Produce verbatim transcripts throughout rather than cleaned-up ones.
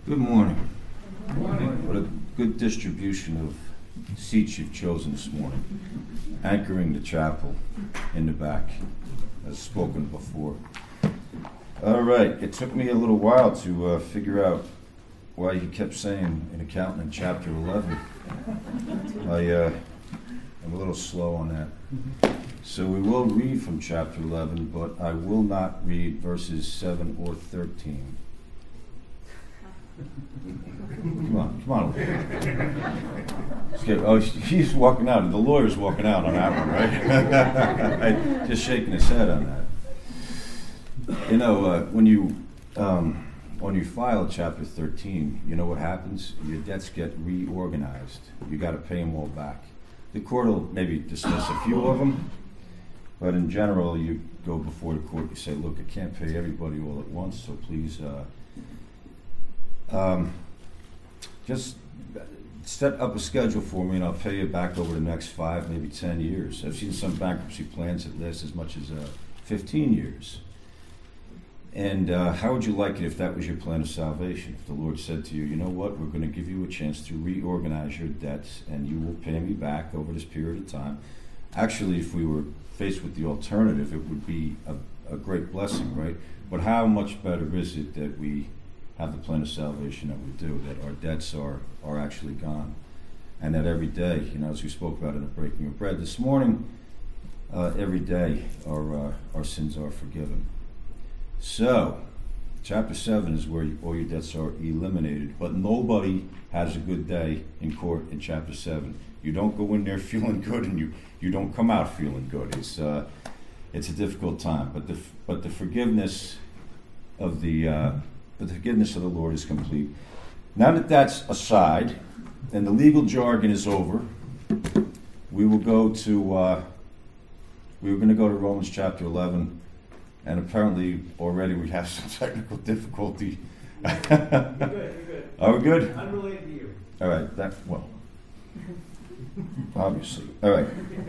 Good morning. Good morning. What a good distribution of seats you've chosen this morning. Anchoring the chapel in the back, as spoken before. All right, it took me a little while to uh, figure out why he kept saying an accountant in chapter eleven. I, uh, I'm a little slow on that. So we will read from chapter eleven, but I will not read verses seven or thirteen. Come on, come on. Let's get, oh, he's walking out. The lawyer's walking out on that one, right? Just shaking his head on that. You know, uh, when you um, when you file chapter thirteen, you know what happens? Your debts get reorganized. You got to pay them all back. The court will maybe dismiss a few of them, but in general, you go before the court. You say, "Look, I can't pay everybody all at once, so please." Uh, Um, just set up a schedule for me and I'll pay you back over the next five, maybe ten years. I've seen some bankruptcy plans that last as much as uh, fifteen years. And uh, how would you like it if that was your plan of salvation? If the Lord said to you, you know what, we're going to give you a chance to reorganize your debts and you will pay me back over this period of time. Actually, if we were faced with the alternative, it would be a, a great blessing, right? But how much better is it that we have the plan of salvation that we do, that our debts are, are actually gone, and that every day, you know, as we spoke about in the breaking of bread this morning, uh, every day our uh, our sins are forgiven. So, chapter seven is where you, all your debts are eliminated, but nobody has a good day in court in chapter seven. You don't go in there feeling good, and you, you don't come out feeling good. It's uh, it's a difficult time, but the but the forgiveness of the uh, But the forgiveness of the Lord is complete. Now that that's aside, and the legal jargon is over, we will go to, uh, we were going to go to Romans chapter eleven, and apparently already we have some technical difficulty. You're good, you're good. Are we good? Unrelated to you. All right, that, well, obviously. All right.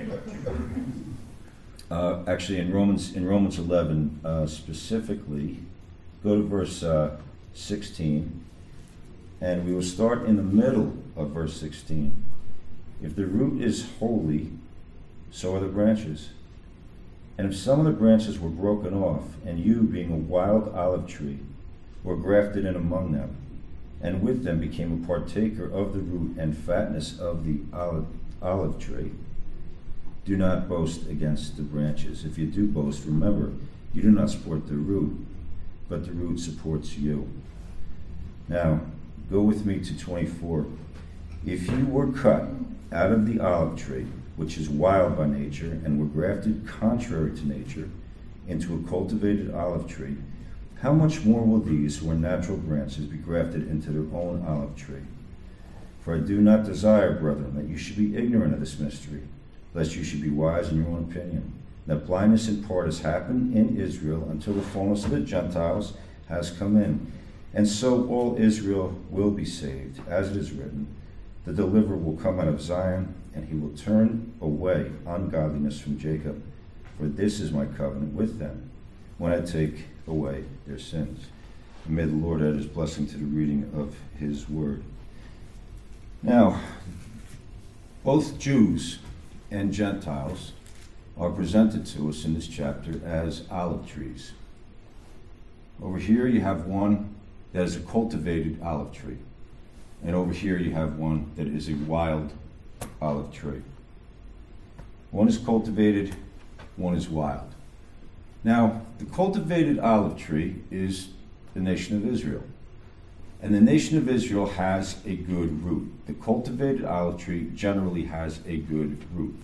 Uh, actually, in Romans, in Romans eleven, uh, specifically, go to verse uh, sixteen, and we will start in the middle of verse sixteen. If the root is holy, so are the branches. And if some of the branches were broken off, and you, being a wild olive tree, were grafted in among them, and with them became a partaker of the root and fatness of the olive, olive tree, do not boast against the branches. If you do boast, remember, you do not support the root, but the root supports you. Now, go with me to twenty-four. If you were cut out of the olive tree, which is wild by nature, and were grafted contrary to nature into a cultivated olive tree, how much more will these who are natural branches be grafted into their own olive tree? For I do not desire, brethren, that you should be ignorant of this mystery, lest you should be wise in your own opinion. That blindness in part has happened in Israel until the fullness of the Gentiles has come in. And so all Israel will be saved, as it is written, the deliverer will come out of Zion, and he will turn away ungodliness from Jacob. For this is my covenant with them, when I take away their sins. And may the Lord add his blessing to the reading of his word. Now, both Jews and Gentiles are presented to us in this chapter as olive trees. Over here you have one that is a cultivated olive tree. And over here you have one that is a wild olive tree. One is cultivated, one is wild. Now, the cultivated olive tree is the nation of Israel. And the nation of Israel has a good root. The cultivated olive tree generally has a good root.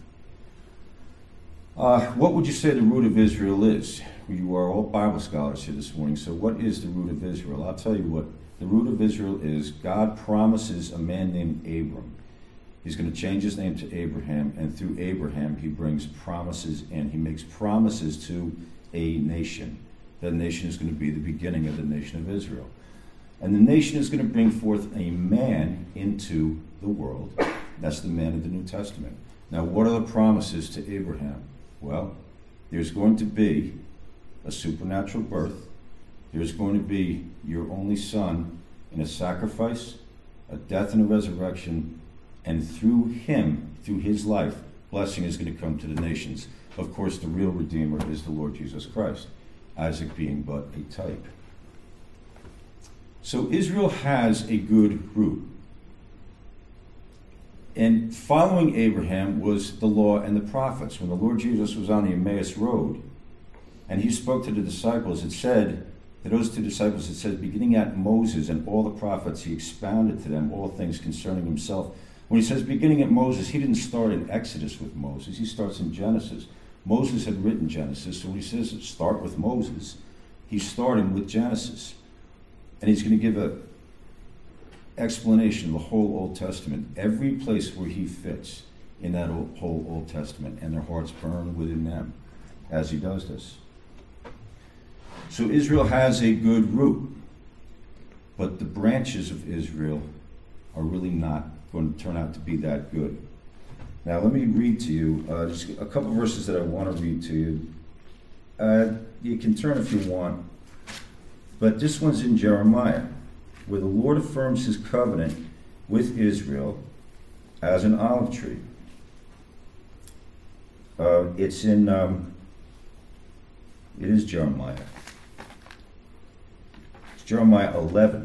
Uh, what would you say the root of Israel is? You are all Bible scholars here this morning, so what is the root of Israel? I'll tell you what the root of Israel is. God promises a man named Abram. He's going to change his name to Abraham, and through Abraham he brings promises in. He makes promises to a nation. That nation is going to be the beginning of the nation of Israel. And the nation is going to bring forth a man into the world. That's the man of the New Testament. Now, what are the promises to Abraham? Well, there's going to be a supernatural birth. There's going to be your only son in a sacrifice, a death and a resurrection, and through him, through his life, blessing is going to come to the nations. Of course, the real Redeemer is the Lord Jesus Christ, Isaac being but a type. So Israel has a good root. And following Abraham was the law and the prophets. When the Lord Jesus was on the Emmaus Road, and he spoke to the disciples, it said, to those two disciples, it said, beginning at Moses and all the prophets, he expounded to them all things concerning himself. When he says beginning at Moses, he didn't start in Exodus with Moses. He starts in Genesis. Moses had written Genesis, so when he says start with Moses, he's starting with Genesis. And he's going to give a explanation of the whole Old Testament, every place where he fits in that old, whole Old Testament, and their hearts burn within them as he does this. So Israel has a good root, but the branches of Israel are really not going to turn out to be that good. Now let me read to you uh, just a couple verses that I want to read to you. Uh, you can turn if you want, but this one's in Jeremiah, where the Lord affirms his covenant with Israel as an olive tree. Uh, it's in, um, it is Jeremiah. It's Jeremiah eleven.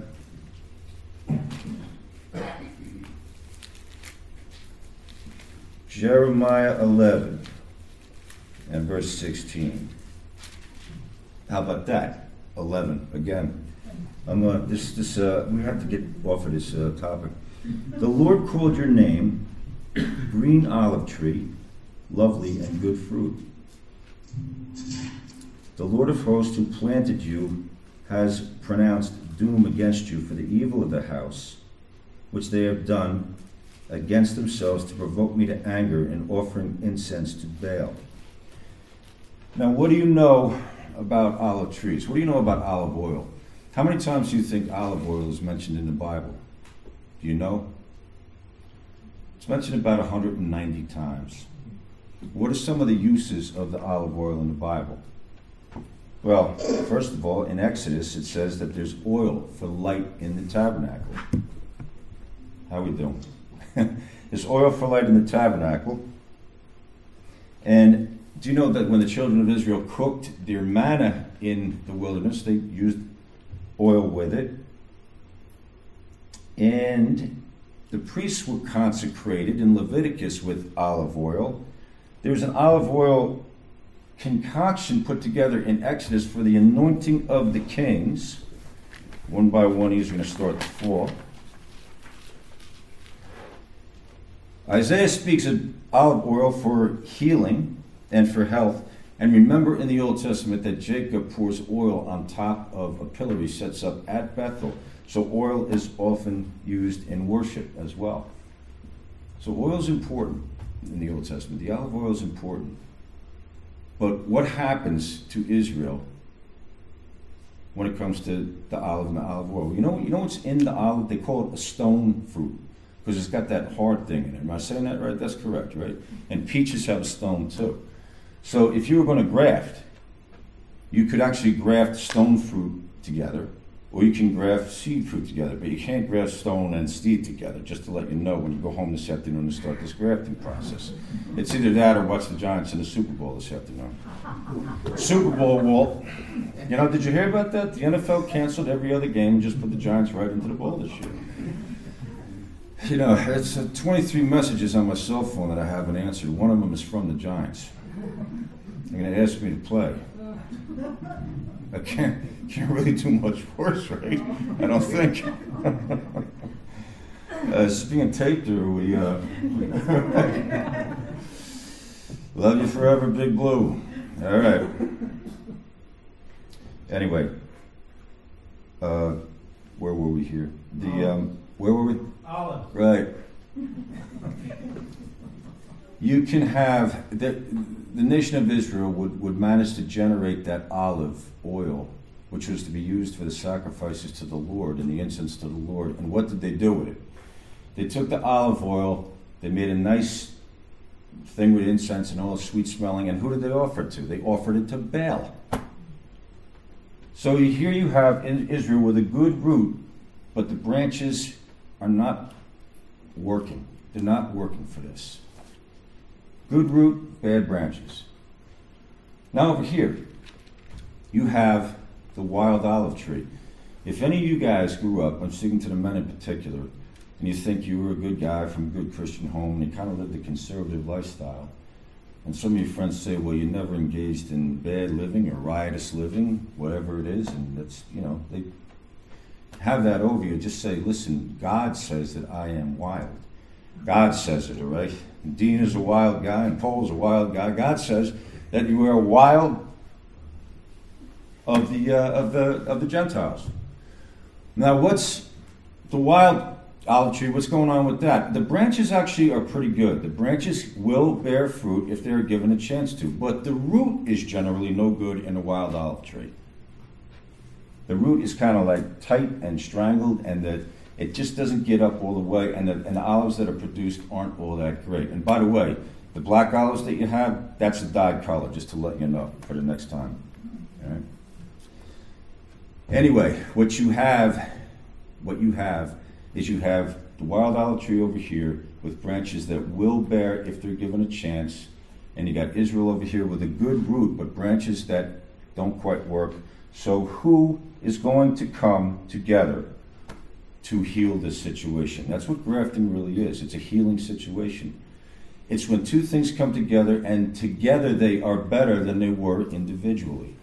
Jeremiah eleven and verse sixteen. How about that? eleven again. I'm uh, this this uh, we have to get off of this uh, topic. The Lord called your name green olive tree, lovely and good fruit. The Lord of hosts who planted you has pronounced doom against you for the evil of the house, which they have done against themselves to provoke me to anger in offering incense to Baal. Now, what do you know about olive trees? What do you know about olive oil? How many times do you think olive oil is mentioned in the Bible? Do you know? It's mentioned about one hundred ninety times. What are some of the uses of the olive oil in the Bible? Well, first of all, in Exodus, it says that there's oil for light in the tabernacle. How we doing? There's oil for light in the tabernacle. And do you know that when the children of Israel cooked their manna in the wilderness, they used oil with it? And the priests were consecrated in Leviticus with olive oil. There's an olive oil concoction put together in Exodus for the anointing of the kings. One by one, he's going to start to fall. Isaiah speaks of olive oil for healing and for health. And remember in the Old Testament that Jacob pours oil on top of a pillar he sets up at Bethel. So oil is often used in worship as well. So oil is important in the Old Testament. The olive oil is important. But what happens to Israel when it comes to the olive and the olive oil? You know, you know what's in the olive? They call it a stone fruit because it's got that hard thing in it. Am I saying that right? That's correct, right? And peaches have a stone too. So if you were going to graft, you could actually graft stone fruit together, or you can graft seed fruit together, but you can't graft stone and seed together, just to let you know when you go home this afternoon and start this grafting process. It's either that or watch the Giants in the Super Bowl this afternoon. Super Bowl, Walt. You know, did you hear about that? The N F L canceled every other game and just put the Giants right into the bowl this year. You know, it's uh, twenty-three messages on my cell phone that I haven't answered. One of them is from the Giants. They're going to ask me to play. I can't, can't really do much worse, right? I don't think. uh, this is being taped, or we... Uh... Love you forever, Big Blue. All right. Anyway, uh, where were we here? The um, where were we? Olive. Right. You can have the the nation of Israel would, would manage to generate that olive oil, which was to be used for the sacrifices to the Lord and the incense to the Lord. And what did they do with it? They took the olive oil, they made a nice thing with incense and all sweet smelling, and who did they offer it to? They offered it to Baal. So here you have in Israel with a good root, but the branches are not working. They're not working for this. Good root, bad branches. Now over here, you have the wild olive tree. If any of you guys grew up, I'm speaking to the men in particular, and you think you were a good guy from a good Christian home, and you kind of lived a conservative lifestyle, and some of your friends say, well, you never engaged in bad living or riotous living, whatever it is, and that's, you know, they have that over you. Just say, listen, God says that I am wild. God says it, all right? Dean is a wild guy, and Paul's a wild guy. God says that you are wild of the uh, of the of the Gentiles. Now, what's the wild olive tree? What's going on with that? The branches actually are pretty good. The branches will bear fruit if they are given a chance to, but the root is generally no good in a wild olive tree. The root is kind of like tight and strangled, and the, it just doesn't get up all the way, and the, and the olives that are produced aren't all that great. And by the way, the black olives that you have, that's a dyed color, just to let you know for the next time. All right? Anyway, what you have, what you have is you have the wild olive tree over here with branches that will bear if they're given a chance, and you got Israel over here with a good root, but branches that don't quite work. So who is going to come together to heal this situation? That's what grafting really is. It's a healing situation. It's when two things come together, and together they are better than they were individually.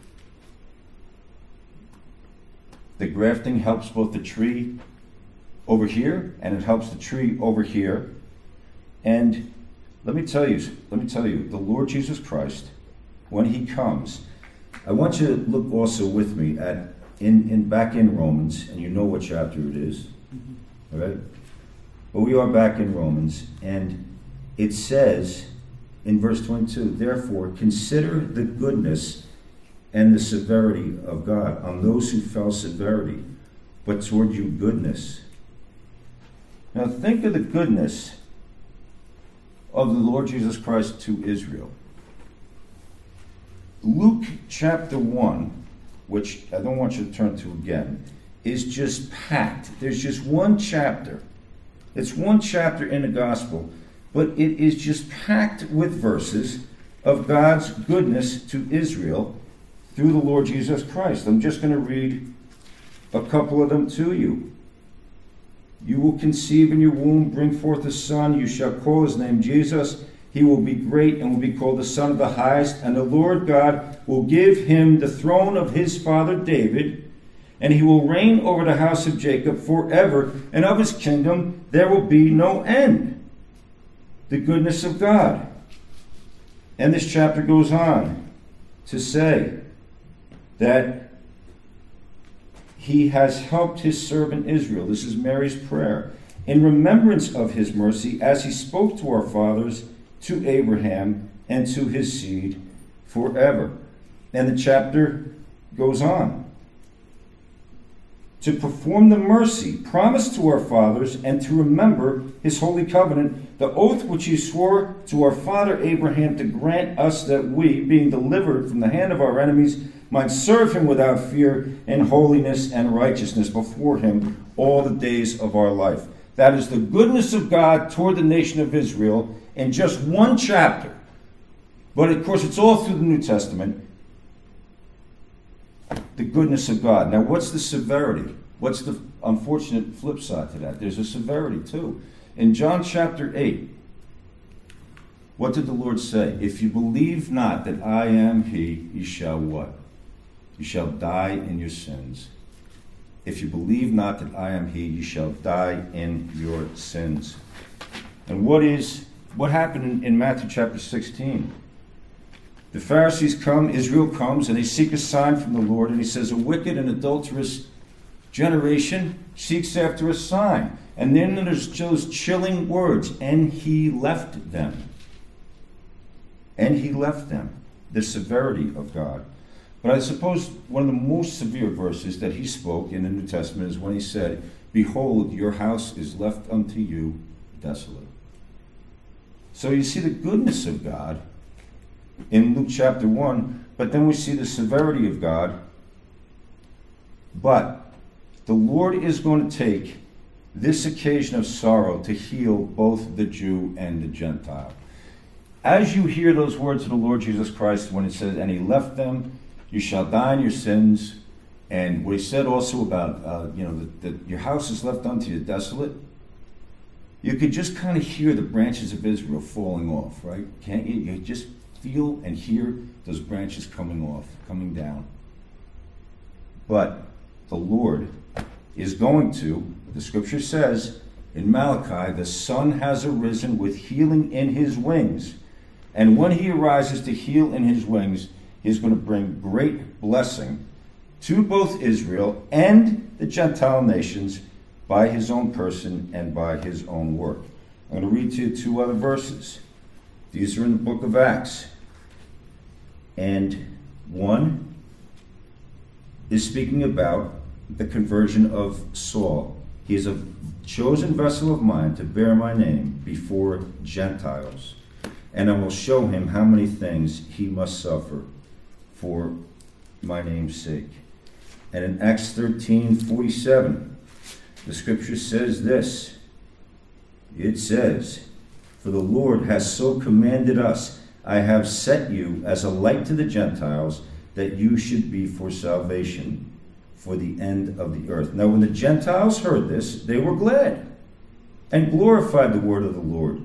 The grafting helps both the tree over here, and it helps the tree over here. And let me tell you, let me tell you, the Lord Jesus Christ, when he comes, I want you to look also with me at in, in back in Romans, and you know what chapter it is. All right? But we are back in Romans, and it says in verse twenty-two, therefore consider the goodness and the severity of God on those who fell severity, but toward you goodness. Now think of the goodness of the Lord Jesus Christ to Israel. Luke chapter one, which I don't want you to turn to again, is just packed. There's just one chapter. It's one chapter in the gospel, but it is just packed with verses of God's goodness to Israel through the Lord Jesus Christ. I'm just going to read a couple of them to you. You will conceive in your womb, bring forth a son. You shall call his name Jesus. He will be great and will be called the Son of the Highest. And the Lord God will give him the throne of his father David, and he will reign over the house of Jacob forever, and of his kingdom there will be no end. The goodness of God. And this chapter goes on to say that he has helped his servant Israel. This is Mary's prayer. In remembrance of his mercy, as he spoke to our fathers, to Abraham, and to his seed forever. And the chapter goes on. To perform the mercy promised to our fathers, and to remember his holy covenant, the oath which he swore to our father Abraham, to grant us that we, being delivered from the hand of our enemies, might serve him without fear in holiness and righteousness before him all the days of our life. That is the goodness of God toward the nation of Israel in just one chapter. But of course, it's all through the New Testament. The goodness of God. Now, what's the severity? What's the unfortunate flip side to that? There's a severity too. In John chapter eight, what did the Lord say? If you believe not that I am he, you shall what? You shall die in your sins. If you believe not that I am he, you shall die in your sins. And what is what happened in, in Matthew chapter sixteen? The Pharisees come, Israel comes, and they seek a sign from the Lord, and he says, a wicked and adulterous generation seeks after a sign. And then there's those chilling words, and he left them. And he left them. The severity of God. But I suppose one of the most severe verses that he spoke in the New Testament is when he said, behold, your house is left unto you desolate. So you see the goodness of God in Luke chapter one, but then we see the severity of God. But the Lord is going to take this occasion of sorrow to heal both the Jew and the Gentile. As you hear those words of the Lord Jesus Christ when it says, and he left them, you shall die in your sins, and what he said also about, uh, you know, that, that your house is left unto you desolate, you could just kind of hear the branches of Israel falling off, right? Can't you? You just feel and hear those branches coming off, coming down. But the Lord is going to, the scripture says in Malachi, the sun has arisen with healing in his wings. And when he arises to heal in his wings, he's going to bring great blessing to both Israel and the Gentile nations by his own person and by his own work. I'm going to read to you two other verses. These are in the book of Acts. And one is speaking about the conversion of Saul. He is a chosen vessel of mine to bear my name before Gentiles. And I will show him how many things he must suffer for my name's sake. And in Acts thirteen forty-seven, the scripture says this. It says, for the Lord has so commanded us, I have set you as a light to the Gentiles, that you should be for salvation for the end of the earth. Now when the Gentiles heard this, they were glad and glorified the word of the Lord.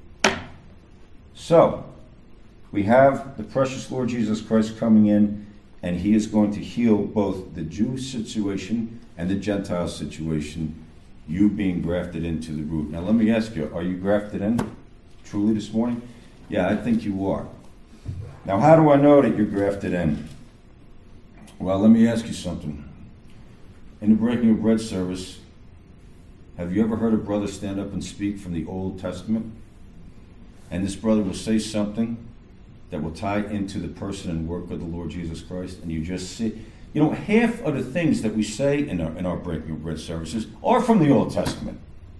So, we have the precious Lord Jesus Christ coming in, and he is going to heal both the Jew situation and the Gentile situation, you being grafted into the root. Now let me ask you, are you grafted in truly this morning? Yeah, I think you are. Now how do I know that you're grafted in? Well, let me ask you something. In the breaking of bread service, have you ever heard a brother stand up and speak from the Old Testament? And this brother will say something that will tie into the person and work of the Lord Jesus Christ, and you just see, you know, half of the things that we say in our, in our breaking of bread services are from the Old Testament.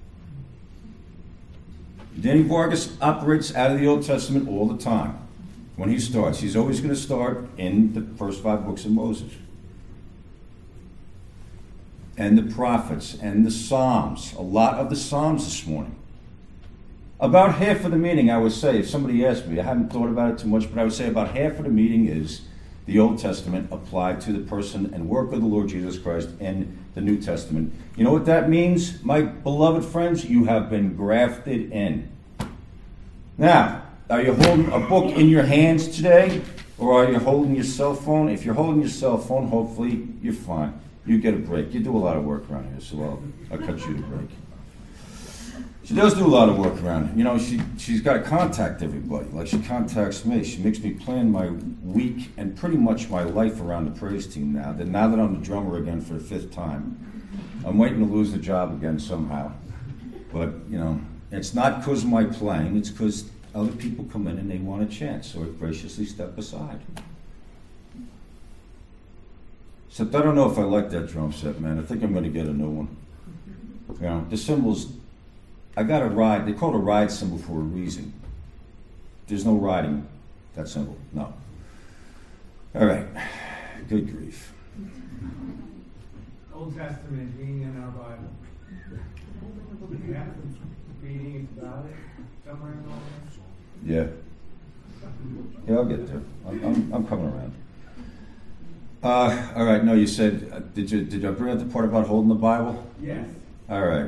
Danny Vargas operates out of the Old Testament all the time. When he starts, he's always going to start in the first five books of Moses. And the prophets and the Psalms, a lot of the Psalms this morning. About half of the meaning, I would say, if somebody asked me, I haven't thought about it too much, but I would say about half of the meaning is the Old Testament applied to the person and work of the Lord Jesus Christ in the New Testament. You know what that means, my beloved friends? You have been grafted in. Now, are you holding a book in your hands today, or are you holding your cell phone? If you're holding your cell phone, hopefully you're fine. You get a break. You do a lot of work around here, so I'll, I'll cut you the break. She does do a lot of work around. You know, she, she's got to contact everybody. Like she contacts me. She makes me plan my week and pretty much my life around the praise team now. That now that I'm the drummer again for the fifth time, I'm waiting to lose the job again somehow. But, you know, it's not because of my playing. It's because other people come in and they want a chance. So I graciously step aside. Except I don't know if I like that drum set, man. I think I'm going to get a new one. You know, the cymbals... I got a ride. They call it a ride cymbal for a reason. There's no riding that cymbal. No. All right. Good grief. Old Testament being in our Bible. Do you have some readings about it somewhere in there? Yeah. Yeah, I'll get there. I'm, I'm, I'm coming around. Uh, all right. No, you said, uh, did you did you bring up the part about holding the Bible? Yes. All right.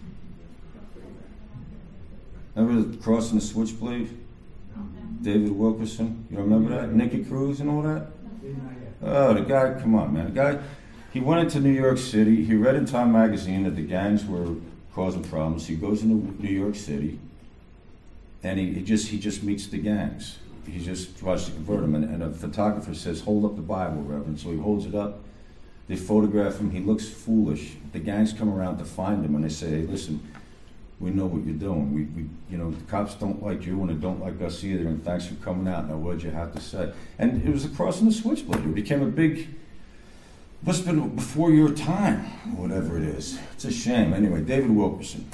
Remember the cross and the switchblade? David Wilkerson, you remember that? Nicky Cruz and all that? Oh, the guy, come on, man. The guy, he went into New York City. He read in Time magazine that the gangs were causing problems. He goes into New York City, and he, he just he just meets the gangs. He just tries to convert them, and, and a photographer says, "Hold up the Bible, Reverend." So he holds it up. They photograph him. He looks foolish. The gangs come around to find him, and they say, "Hey, listen, we know what you're doing. We, we, you know, the cops don't like you, and they don't like us either. And thanks for coming out. Now, what'd you have to say?" And it was a cross and the switchblade. It became a big. Must have been before your time, whatever it is. It's a shame. Anyway, David Wilkerson.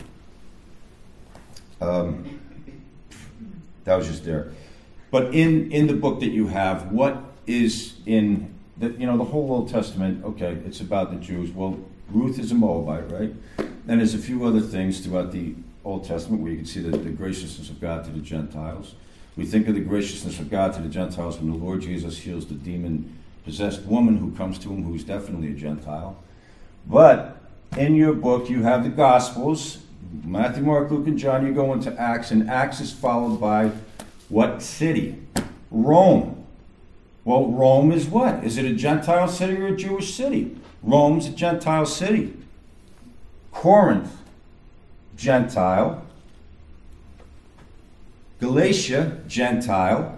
Um, that was just there. But in, in the book that you have, what is in the, you know, the whole Old Testament? Okay, it's about the Jews. Well, Ruth is a Moabite, right? And there's a few other things throughout the Old Testament where you can see the, the graciousness of God to the Gentiles. We think of the graciousness of God to the Gentiles when the Lord Jesus heals the demon-possessed woman who comes to him, who's definitely a Gentile. But in your book, you have the Gospels, Matthew, Mark, Luke, and John. You go into Acts, and Acts is followed by what city? Rome. Well, Rome is what? Is it a Gentile city or a Jewish city? Rome's a Gentile city. Corinth, Gentile. Galatia, Gentile.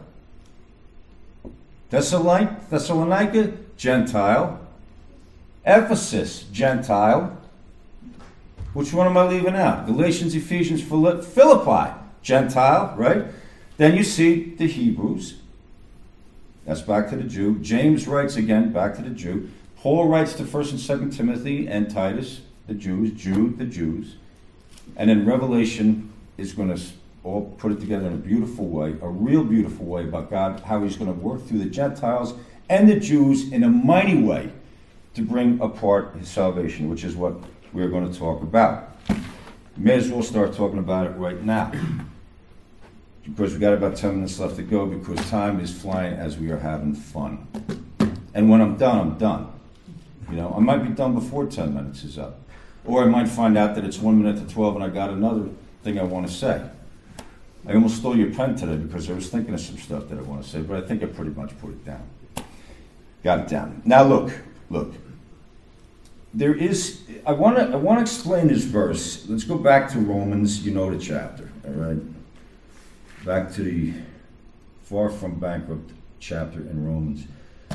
Thessalonica, Thessalonica, Gentile. Ephesus, Gentile. Which one am I leaving out? Galatians, Ephesians, Philippi, Gentile, right? Then you see the Hebrews. That's back to the Jew. James writes again, back to the Jew. Paul writes to First and Second Timothy and Titus, the Jews, Jude, the Jews. And then Revelation is going to all put it together in a beautiful way, a real beautiful way about God, how he's going to work through the Gentiles and the Jews in a mighty way to bring apart his salvation, which is what we're going to talk about. May as well start talking about it right now. Because we've got about ten minutes left to go because time is flying as we are having fun. And when I'm done, I'm done. You know, I might be done before ten minutes is up. Or I might find out that it's one minute to twelve and I got another thing I want to say. I almost stole your pen today because I was thinking of some stuff that I want to say, but I think I pretty much put it down. Got it down. Now look, look. There is, I want to I want to explain this verse. Let's go back to Romans, you know the chapter, all right? Back to the far from bankrupt chapter in Romans.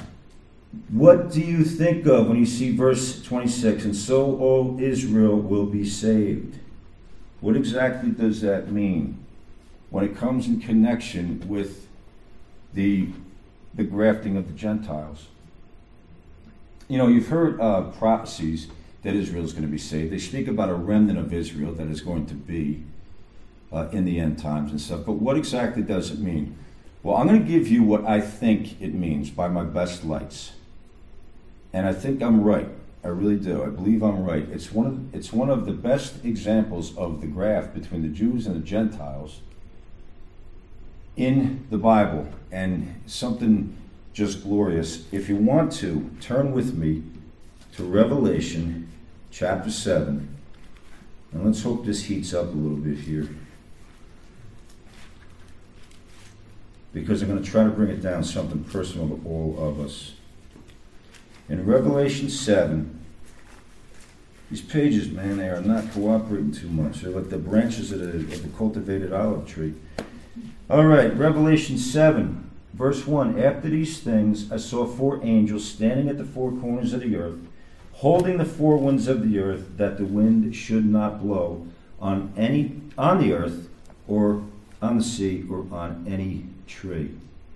What do you think of when you see verse twenty-six? And so, O Israel, will be saved. What exactly does that mean when it comes in connection with the, the grafting of the Gentiles? You know, you've heard uh, prophecies that Israel is going to be saved. They speak about a remnant of Israel that is going to be uh, in the end times and stuff. But what exactly does it mean? Well, I'm going to give you what I think it means by my best lights. And I think I'm right. I really do. I believe I'm right. It's one of, it's one of the best examples of the graft between the Jews and the Gentiles in the Bible. And something just glorious. If you want to, turn with me to Revelation chapter seven. And let's hope this heats up a little bit here. Because I'm going to try to bring it down something personal to all of us. In Revelation seven, these pages, man, they are not cooperating too much. They're like the branches of the, of the cultivated olive tree. All right, Revelation seven, verse one. After these things, I saw four angels standing at the four corners of the earth, holding the four winds of the earth, that the wind should not blow on any on the earth, or on the sea, or on any tree.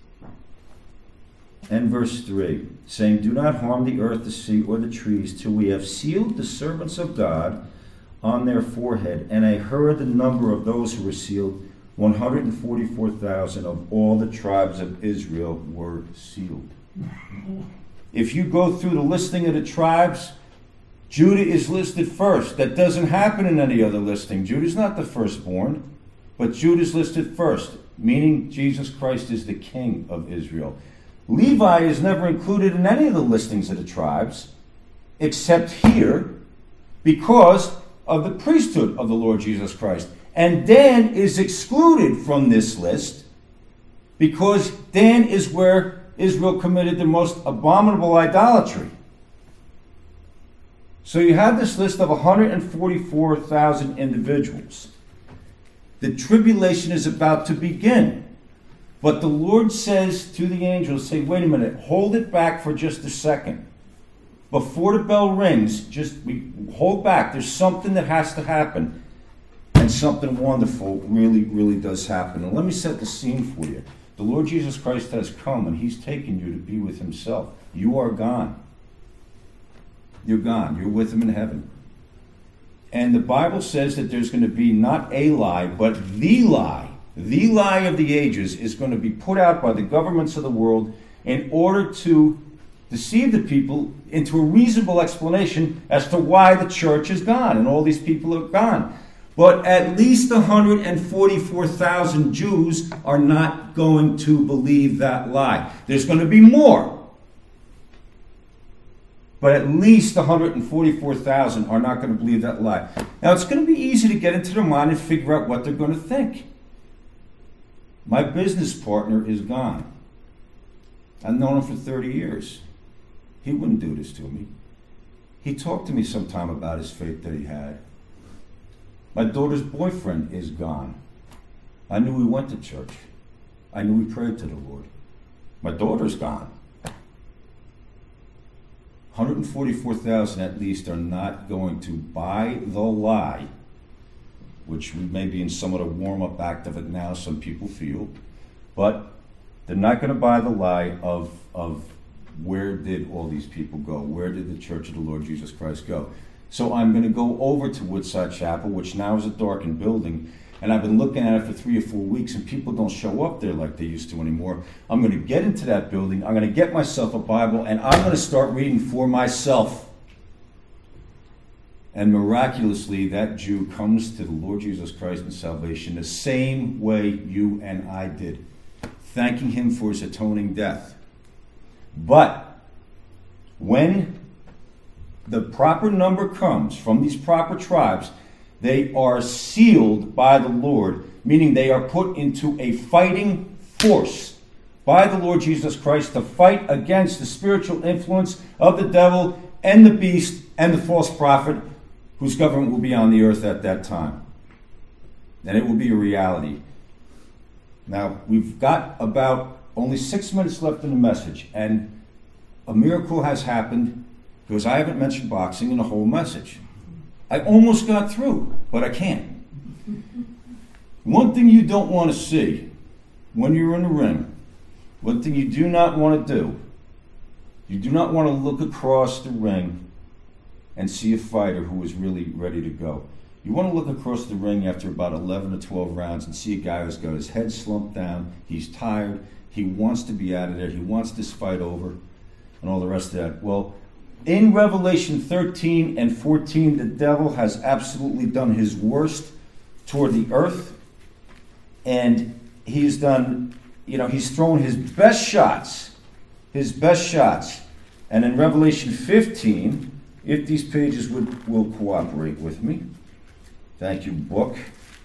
And verse three, saying, do not harm the earth, the sea, or the trees, till we have sealed the servants of God on their forehead. And I heard the number of those who were sealed, one hundred forty-four thousand of all the tribes of Israel were sealed. If you go through the listing of the tribes, Judah is listed first. That doesn't happen in any other listing. Judah's not the firstborn, but Judah's listed first, meaning Jesus Christ is the king of Israel. Levi is never included in any of the listings of the tribes, except here, because of the priesthood of the Lord Jesus Christ. And Dan is excluded from this list, because Dan is where Israel committed the most abominable idolatry. So you have this list of one hundred forty-four thousand individuals. The tribulation is about to begin. But the Lord says to the angels, say, wait a minute, hold it back for just a second. Before the bell rings, just we hold back. There's something that has to happen. And something wonderful really, really does happen. And let me set the scene for you. The Lord Jesus Christ has come and he's taken you to be with himself. You are gone. You're gone. You're with him in heaven. And the Bible says that there's going to be not a lie, but the lie. The lie of the ages is going to be put out by the governments of the world in order to deceive the people into a reasonable explanation as to why the church is gone and all these people are gone. But at least one hundred forty-four thousand Jews are not going to believe that lie. There's going to be more. But at least one hundred forty-four thousand are not going to believe that lie. Now, it's going to be easy to get into their mind and figure out what they're going to think. My business partner is gone. I've known him for thirty years. He wouldn't do this to me. He talked to me sometime about his faith that he had. My daughter's boyfriend is gone. I knew he went to church. I knew he prayed to the Lord. My daughter's gone. one hundred forty-four thousand at least are not going to buy the lie, which we may be in somewhat a warm-up act of it now, some people feel, but they're not going to buy the lie of, of where did all these people go? Where did the Church of the Lord Jesus Christ go? So I'm going to go over to Woodside Chapel, which now is a darkened building, and I've been looking at it for three or four weeks, and people don't show up there like they used to anymore. I'm going to get into that building, I'm going to get myself a Bible, and I'm going to start reading for myself. And miraculously, that Jew comes to the Lord Jesus Christ in salvation the same way you and I did, thanking him for his atoning death. But when the proper number comes from these proper tribes, they are sealed by the Lord, meaning they are put into a fighting force by the Lord Jesus Christ to fight against the spiritual influence of the devil and the beast and the false prophet whose government will be on the earth at that time. And it will be a reality. Now, we've got about only six minutes left in the message, and a miracle has happened because I haven't mentioned boxing in the whole message. I almost got through, but I can't. One thing you don't want to see when you're in the ring, one thing you do not want to do, you do not want to look across the ring and see a fighter who is really ready to go. You want to look across the ring after about eleven or twelve rounds and see a guy who's got his head slumped down, he's tired, he wants to be out of there, he wants this fight over, and all the rest of that. Well, in Revelation thirteen and fourteen, the devil has absolutely done his worst toward the earth, and he's done, you know, he's thrown his best shots, his best shots. And in Revelation fifteen, if these pages would will cooperate with me, thank you, book.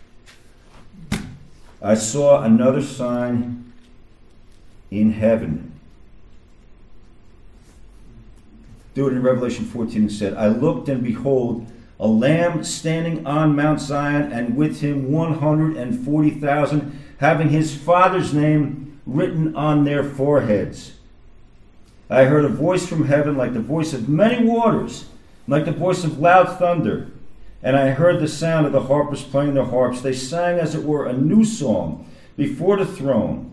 I saw another sign in heaven. Do it in Revelation fourteen and said, I looked and behold, a lamb standing on Mount Zion, and with him one hundred forty thousand, having his father's name written on their foreheads. I heard a voice from heaven like the voice of many waters, like the voice of loud thunder. And I heard the sound of the harpers playing their harps. They sang as it were a new song before the throne.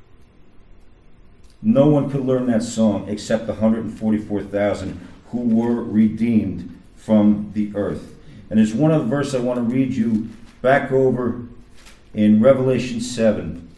No one could learn that song except the one hundred forty-four thousand who were redeemed from the earth. And there's one other verse I want to read you back over in Revelation seven.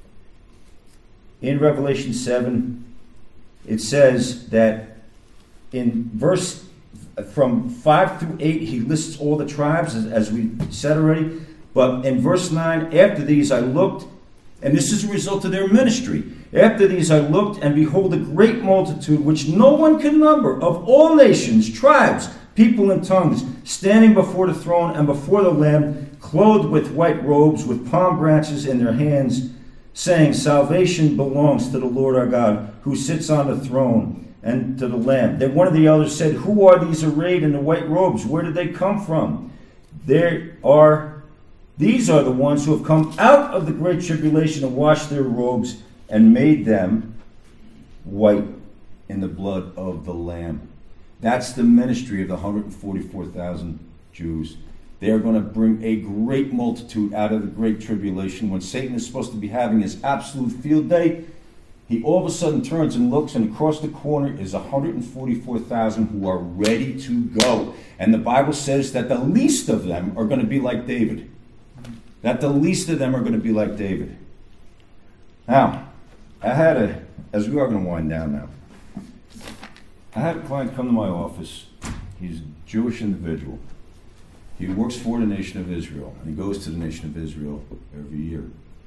In Revelation seven, it says that in verse from five through eight, he lists all the tribes, as, as we said already. But in verse nine, after these I looked, and this is a result of their ministry. After these I looked, and behold, a great multitude, which no one can number, of all nations, tribes, people, and tongues, standing before the throne and before the Lamb, clothed with white robes, with palm branches in their hands, saying, Salvation belongs to the Lord our God, who sits on the throne, and to the Lamb. Then one of the elders said, Who are these arrayed in the white robes? Where did they come from? There are, these are the ones who have come out of the great tribulation and washed their robes and made them white in the blood of the Lamb. That's the ministry of the one hundred forty-four thousand Jews. They are going to bring a great multitude out of the great tribulation. When Satan is supposed to be having his absolute field day, he all of a sudden turns and looks, and across the corner is one hundred forty-four thousand who are ready to go. And the Bible says that the least of them are going to be like David. That the least of them are going to be like David. Now, I had a, as we are going to wind down now, I had a client come to my office. He's a Jewish individual. He works for the nation of Israel, and he goes to the nation of Israel every year.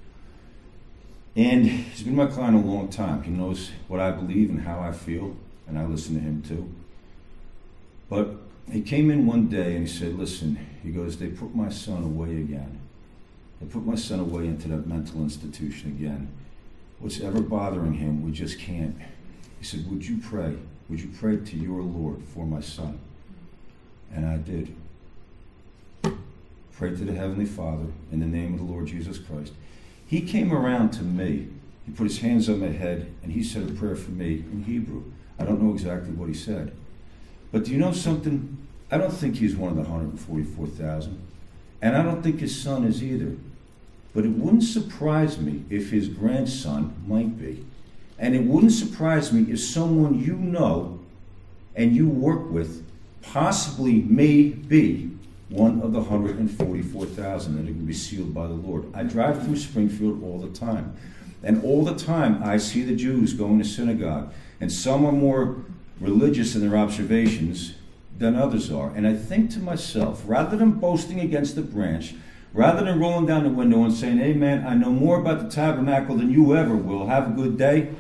And he's been my client a long time. He knows what I believe and how I feel, and I listen to him too. But he came in one day and he said, listen, he goes, they put my son away again. They put my son away into that mental institution again. What's ever bothering him, we just can't. He said, would you pray? Would you pray to your Lord for my son? And I did. Prayed to the Heavenly Father in the name of the Lord Jesus Christ. He came around to me. He put his hands on my head and he said a prayer for me in Hebrew. I don't know exactly what he said. But do you know something? I don't think he's one of the one hundred forty-four thousand. And I don't think his son is either. But it wouldn't surprise me if his grandson might be. And it wouldn't surprise me if someone you know and you work with possibly may be one of the one hundred forty-four thousand that are going to be sealed by the Lord. I drive through Springfield all the time. And all the time I see the Jews going to synagogue. And some are more religious in their observations than others are. And I think to myself, rather than boasting against the branch, rather than rolling down the window and saying, hey man, I know more about the tabernacle than you ever will, have a good day.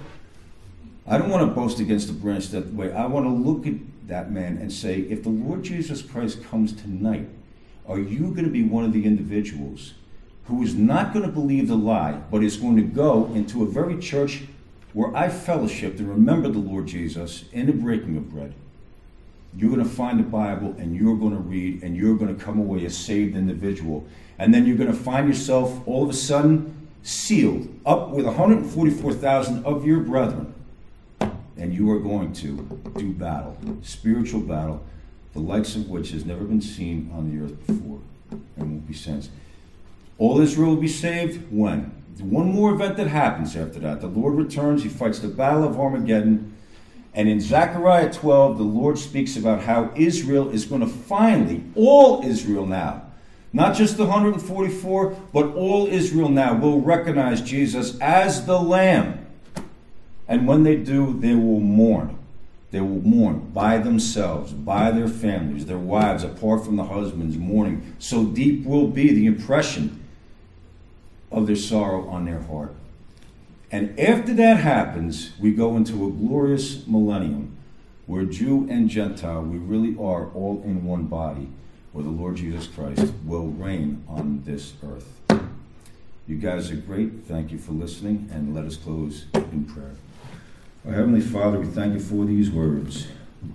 I don't want to boast against the branch that way. I want to look at that man and say, if the Lord Jesus Christ comes tonight, are you going to be one of the individuals who is not going to believe the lie, but is going to go into a very church where I fellowship and remember the Lord Jesus in the breaking of bread? You're going to find the Bible and you're going to read and you're going to come away a saved individual. And then you're going to find yourself all of a sudden sealed up with one hundred forty-four thousand of your brethren. And you are going to do battle, spiritual battle, the likes of which has never been seen on the earth before and won't be since. All Israel will be saved when? One more event that happens after that. The Lord returns, he fights the battle of Armageddon. And in Zechariah twelve, the Lord speaks about how Israel is going to finally, all Israel now, not just the one hundred forty-four, but all Israel now will recognize Jesus as the Lamb. And when they do, they will mourn. They will mourn by themselves, by their families, their wives, apart from the husbands, mourning. So deep will be the impression of their sorrow on their heart. And after that happens, we go into a glorious millennium where Jew and Gentile, we really are all in one body, where the Lord Jesus Christ will reign on this earth. You guys are great. Thank you for listening, and let us close in prayer. Our Heavenly Father, we thank you for these words.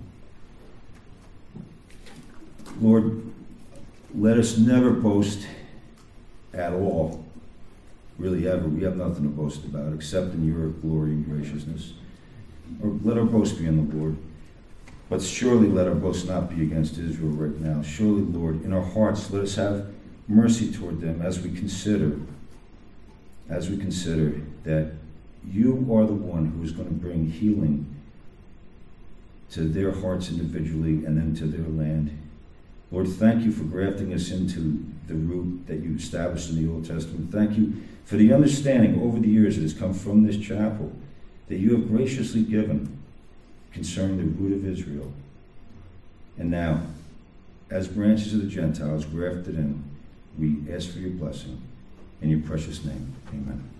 Lord, let us never boast at all. Really ever. We have nothing to boast about except in your glory and graciousness. Or let our boast be in the Lord. But surely let our boast not be against Israel right now. Surely, Lord, in our hearts let us have mercy toward them as we consider, as we consider that you are the one who is going to bring healing to their hearts individually and then to their land. Lord, thank you for grafting us into the root that you established in the Old Testament. Thank you for the understanding over the years that has come from this chapel that you have graciously given concerning the root of Israel. And now, as branches of the Gentiles grafted in, we ask for your blessing. In your precious name, amen.